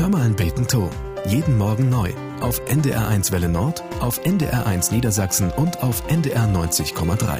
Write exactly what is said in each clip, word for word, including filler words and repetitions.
Hör mal ein Beten to. Jeden Morgen neu. Auf N D R eins Welle Nord, auf N D R eins Niedersachsen und auf N D R neunzig Komma drei.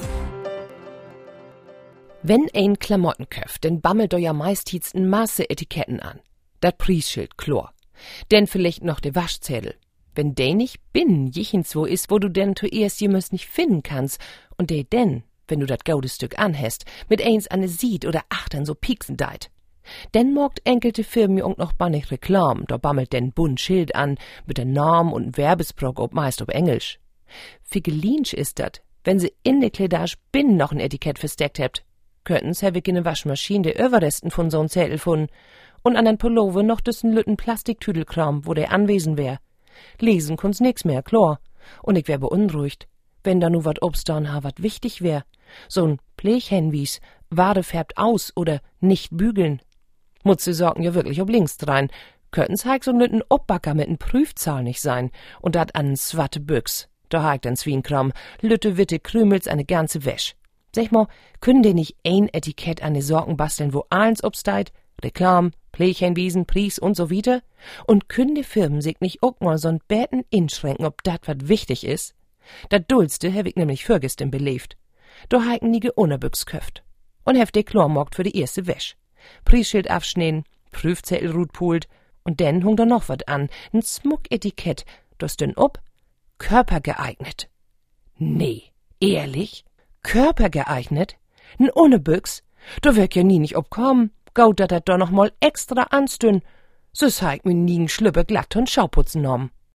Wenn ein Klamotten köft, dann bammelt do ja meist n Masse Etiketten an. Dat Priesschild, Chlor. Denn vielleicht noch de Waschzettel. Wenn de nicht binnen jichens wo is, wo du denn zuerst jemals nicht finden kannst, und de denn, wenn du dat gaude Stück anhäst, mit eins an ne Sied oder achtern so pieksen deit. Denn mogt enkelte Firmen auch noch bannig Reklam, da bammelt den bunt Schild an, mit der Norm und Werbesprock ob meist ob Englisch. Figelinsch ist dat, wenn sie in de Kleidage binnen noch ein Etikett versteckt hebt. Könnten's hewig in ne Waschmaschine de Überresten von so'n Zettel funden und an den Pullover noch dessen lütten Plastiktüdelkram, wo der anwesend wär. Lesen kun's nix mehr, klar. Und ich wär beunruhigt, wenn da nu wat obstan ha wat wichtig wär. So'n Blechhinwies, Ware färbt aus oder nicht bügeln. Mutze sorgen ja wirklich ob links drein. Könnten's heik so'n lütten Obbacker mit n Prüfzahl nicht sein und dat an n swatte Büchs. Da heik den Zwienkram, lütte witte Krümels eine ganze Wäsch. Sag mal, können de nicht ein Etikett an de Sorgen basteln, wo eins obsteit? Reklam, Blechhinwiesen, Pries und so weiter? Und können die Firmen sich nicht auch mal so'n Bäten inschränken, ob dat wat wichtig is? Dat Dulste hab ich nämlich vorgestern belebt. Da heiken nie Unterbüchs köft. Und heft de Chlormogt für die erste Wäsch. Priesschild abschneen, Prüfzettel rutpult und denn hung da noch wat an, n Smucketikett, das denn ob? Körpergeeignet. Nee, ehrlich? Körpergeeignet? N Unterbüchs? Da wirk ja nie nicht obkommen, gaut dat dat da noch mal extra anstün. So heik mir nie n Schlüpper glatt und Schauputzen nommen.